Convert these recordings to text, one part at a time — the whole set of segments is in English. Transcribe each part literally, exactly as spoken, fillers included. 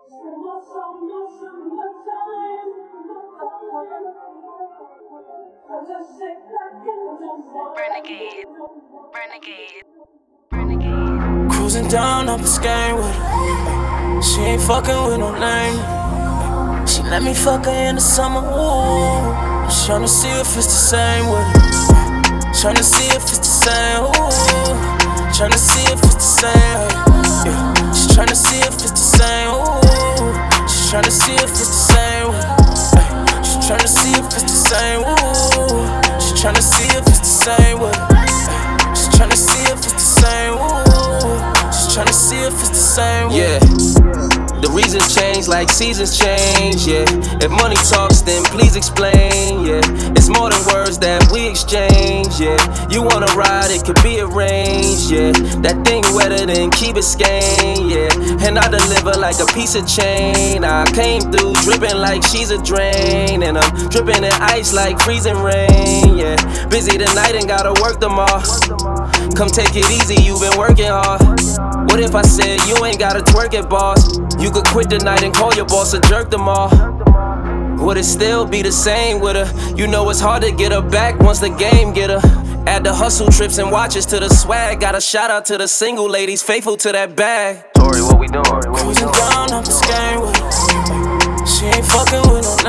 Renegade, renegade, renegade. Cruising down up a Biscayne with her. She ain't fucking with no lame. She let me fuck her in the summer. Ooh, I'm tryna see if it's the same with her. Tryna see if it's the same. Ooh, tryna see if it's the same. Yeah, she's tryna see if it's the same. Ooh, she's tryna see if it's the same with her. She's tryna see if it's the same. Ooh, she's tryna see if it's the same with her. She's tryna see if it's the same. Ooh, she's tryna see if it's the same. Yeah. The reasons change like seasons change, yeah. If money talks, then please explain, yeah. It's more than words that we exchange, yeah. You wanna ride, it could be arranged, yeah. That thing wetter than Key Biscayne, yeah. And I deliver like a piece of chain. I came through dripping like she's a drain, and I'm dripping in ice like freezing rain, yeah. Busy tonight and gotta work tomorrow. Come take it easy, you been working hard. What if I said you ain't gotta twerk it, boss? You could quit tonight and call your boss a jerk tomorrow. Would it still be the same with her? You know it's hard to get her back once the game get her. Add the hustle trips and watches to the swag. Got a shout out to the single ladies faithful to that bag. Tori, what we doing? Cruising down up Biscayne with her. She ain't fucking with no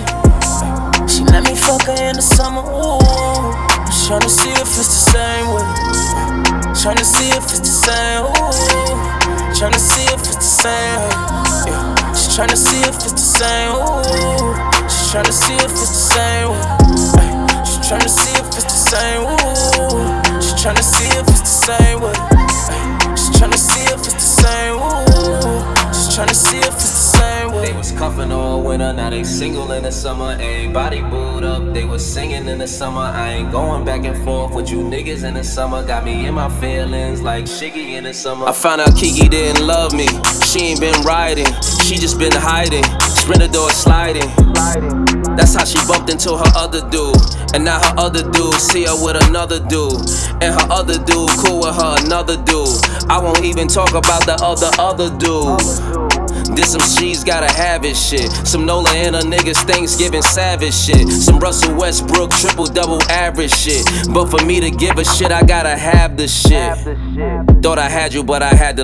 lame. She let me fuck her in the summer. Ooh, I'm tryna see if it's the same with her. Tryna see if it's the same. Ooh, tryna see if it's the same. Yeah, she's tryna see if it's the same. Ooh, she's tryna see if it's the same. Ay, she's tryna see if it's the same. Ooh, she's tryna see if it's the same. Ay, she's tryna see if it's the same. Ooh, she's tryna see if it's the same. They was cuffing all winter, now they single in the summer. Everybody booed up, they was singing in the summer. I ain't going back and forth with you niggas in the summer. Got me in my feelings like Shiggy in the summer. I found out Kiki didn't love me. She ain't been riding, she just been hiding. Sprinter door sliding. That's how she bumped into her other dude. And now her other dude see her with another dude. And her other dude cool with her another dude. I won't even talk about the other other dude. This some she's gotta have it shit. Some Nola and her niggas Thanksgiving savage shit. Some Russell Westbrook triple double average shit. But for me to give a shit, I gotta have the shit. Thought I had you, but I had to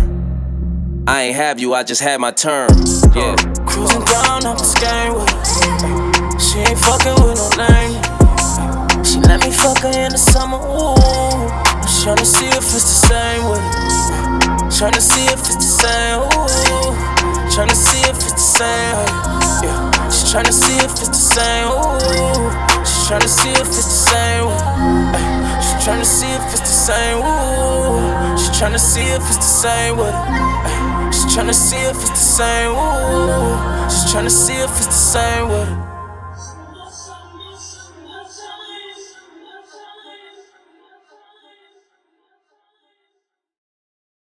learn. I ain't have you, I just had my turn. Yeah. Cruising down up Biscayne with her. She ain't fucking with no lame. She let me fuck her in the summer. Ooh, I'm tryna see if it's the same with her. Tryna see if it's the same. Ooh, tryna see if it's the same. Yeah, she's tryna see if it's the same. Ooh, she's tryna see if it's the same. Ay, she's tryna see if it's the same. Ooh, she's tryna see if it's the same with her. Ay, she's tryna see if it's the same. Ooh, she's tryna see if it's the same with her.